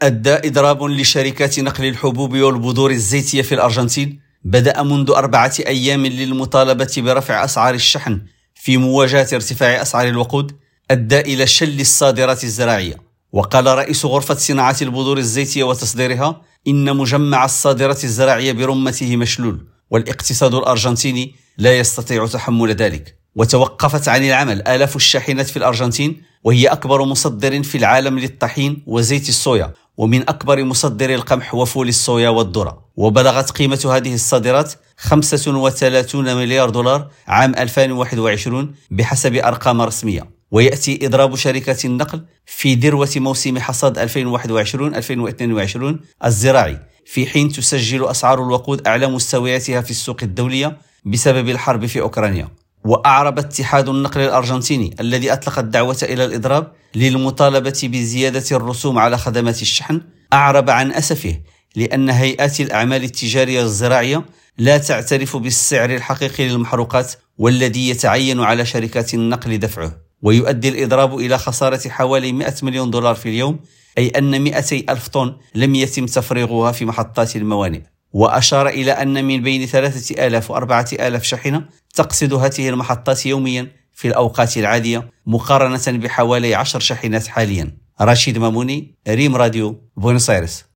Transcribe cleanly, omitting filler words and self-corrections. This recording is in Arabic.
أدى إضراب لشركات نقل الحبوب والبذور الزيتية في الأرجنتين بدأ منذ 4 أيام للمطالبة برفع أسعار الشحن في مواجهة ارتفاع أسعار الوقود، أدى إلى شل الصادرات الزراعية. وقال رئيس غرفة صناعة البذور الزيتية وتصديرها إن مجمع الصادرات الزراعية برمته مشلول، والاقتصاد الأرجنتيني لا يستطيع تحمل ذلك. وتوقفت عن العمل آلاف الشاحنات في الأرجنتين، وهي أكبر مصدر في العالم للطحين وزيت الصويا، ومن أكبر مصدر القمح وفول الصويا والذرة. وبلغت قيمة هذه الصادرات 35 مليار دولار عام 2021 بحسب أرقام رسمية. ويأتي إضراب شركات النقل في ذروة موسم حصاد 2021-2022 الزراعي، في حين تسجل أسعار الوقود أعلى مستوياتها في السوق الدولية بسبب الحرب في أوكرانيا. وأعرب اتحاد النقل الأرجنتيني الذي أطلق الدعوة إلى الإضراب للمطالبة بزيادة الرسوم على خدمات الشحن أعرب عن أسفه لأن هيئات الأعمال التجارية الزراعية لا تعترف بالسعر الحقيقي للمحروقات والذي يتعين على شركات النقل دفعه. ويؤدي الإضراب إلى خسارة حوالي 100 مليون دولار في اليوم، أي أن 200 ألف طن لم يتم تفريغها في محطات الموانئ. وأشار إلى أن من بين 3000 و 4000 شاحنة تقصد هذه المحطات يوميا في الأوقات العادية، مقارنة بحوالي 10 شاحنات حاليا. رشيد ماموني، ريم راديو، بوينوس آيرس.